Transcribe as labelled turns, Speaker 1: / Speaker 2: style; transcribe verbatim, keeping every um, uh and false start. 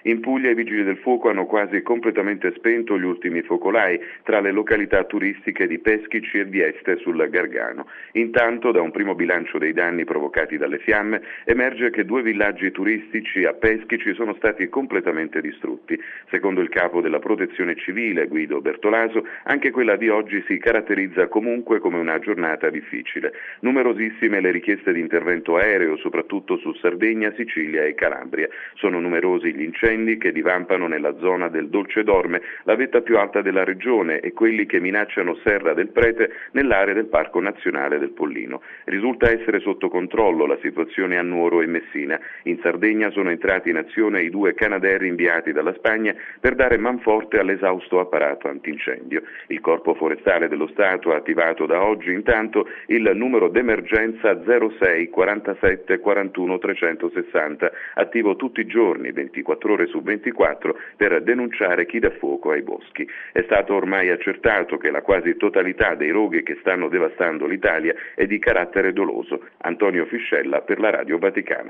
Speaker 1: In Puglia i vigili del fuoco hanno quasi completamente spento gli ultimi focolai tra le località turistiche di Peschici e Vieste sul Gargano. Intanto, da un primo bilancio dei danni provocati dalle fiamme, emerge che due villaggi turistici a Peschici sono stati completamente distrutti. Secondo il capo della Protezione Civile, Guido Bertolaso, anche quella di oggi si caratterizza comunque come una giornata difficile. Numerosissime le richieste di intervento aereo, soprattutto su Sardegna, Sicilia e Calabria. Sono numerosi gli incendi che divampano nella zona del Dolce Dorme, la vetta più alta della regione, e quelli che minacciano Serra del Prete nell'area del Parco Nazionale del Pollino. Risulta essere sotto controllo la situazione a Nuoro e Messina. In Sardegna sono entrati in azione i due Canadair inviati dalla Spagna per dare manforte all'esausto apparato antincendio. Il Corpo Forestale dello Stato ha attivato da oggi intanto il numero d'emergenza zero sei quarantasette quarantuno trecentosessanta, attivo tutti i giorni, ventiquattro ore su ventiquattro, per denunciare chi dà fuoco ai boschi. È stato ormai accertato che la quasi totalità dei roghi che stanno devastando l'Italia è di carattere doloso. Antonio Fiscella per la Radio Vaticana.